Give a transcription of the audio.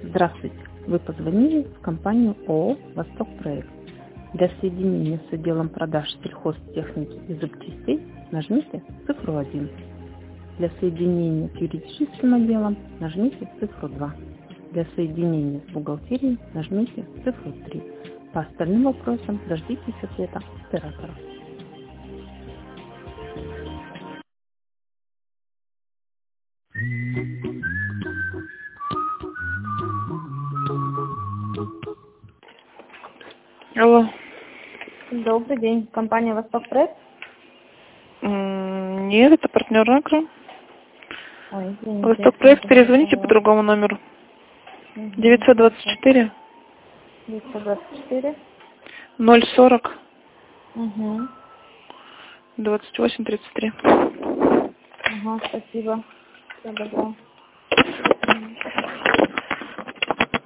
Здравствуйте! Вы позвонили в компанию ООО «Восток Проект». Для соединения с отделом продаж сельхозтехники и запчастей нажмите цифру 1. Для соединения с юридическим отделом нажмите цифру 2. Для соединения с бухгалтерией нажмите цифру 3. По остальным вопросам дождитесь ответа оператора. Алло. Добрый день. Компания «Восток Проект». Нет, это партнер Агро. Ой, извините. Восток Проект, перезвоните по другому номеру. 924 924 040 Угу. 28 33. Ага, спасибо. Всего доброго.